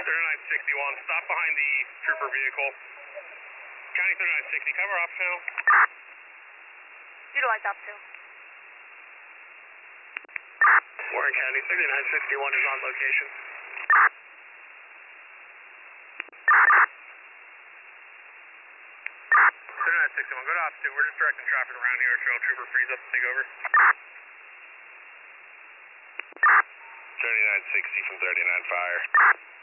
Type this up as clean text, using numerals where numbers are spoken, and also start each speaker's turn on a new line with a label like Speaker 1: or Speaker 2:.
Speaker 1: 3961, stop behind the trooper vehicle. County 3960, cover off channel.
Speaker 2: Utilize up to.
Speaker 1: Warren County 3961 is on location. 3961, go to ops 2. We're just directing traffic around here. Trail trooper frees up to take over. 3960 from 39 fire.